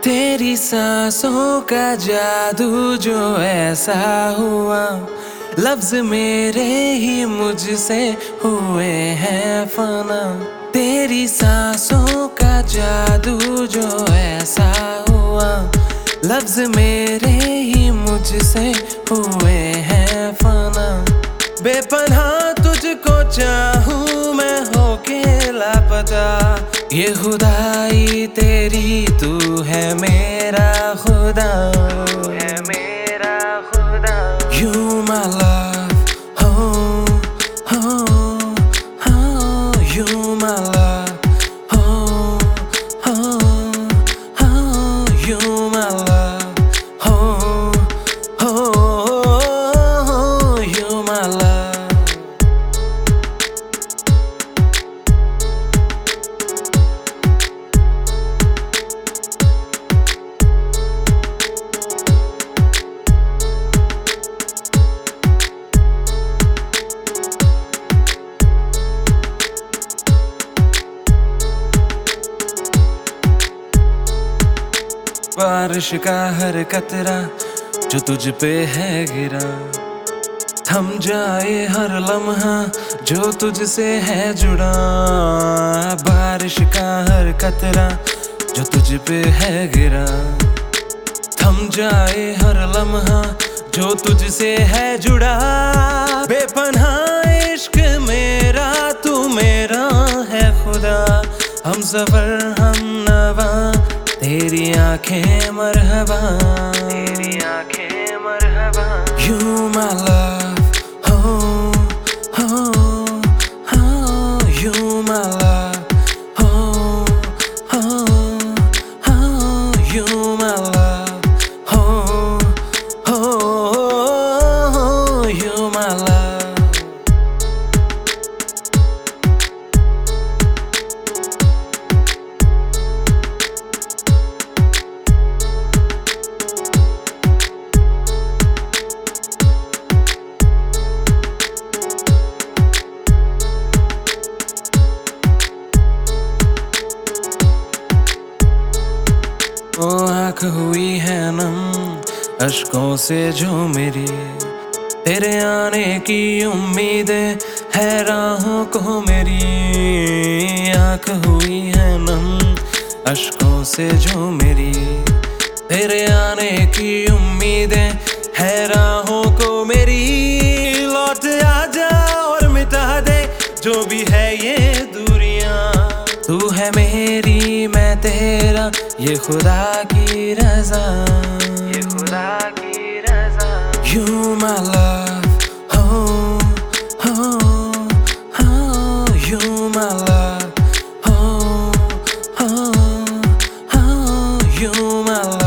तेरी सांसों का जादू जो ऐसा हुआ, लफ्ज मेरे ही मुझसे हुए हैं फना। तेरी सांसों का जादू जो ऐसा हुआ, लफ्ज मेरे ही मुझसे हुए हैं फना। बेपनाह तुझको चाहूं मैं होके लापता, ये खुदाई तेरी, तू है मेरा खुदा, है मेरा खुदा। You my love, oh, oh, oh, you my love, oh, oh, oh, you my love, oh, oh, oh, you my love. बारिश का हर कतरा जो तुझ पे है गिरा, थम जाए हर लम्हा जो तुझसे है जुड़ा। बारिश का हर कतरा जो तुझ पे है गिरा, थम जाए हर लम्हा जो तुझसे है जुड़ा। बेपनाह इश्क मेरा, तू मेरा है खुदा, हम सफर हम नवा, तेरी आंखें मरहबा, तेरी आंखें मरहबा। You my love, oh, oh, oh, you my love, oh, oh, oh, you my love, oh, oh, you my love. ओ आँख हुई है नम अश्कों से जो मेरी, तेरे आने की उम्मीदें है राहों को मेरी। आँख हुई है नम अश्कों से जो मेरी, तेरे आने की उम्मीदें है राहों को मेरी। लौट आजा और मिटा दे जो भी है ये दूरियां, तू है मेरी मैं तेरा, ये खुदा की रजा, ये खुदा की रजा। You my love, oh, oh, oh, you my love, oh, oh, oh, you my love.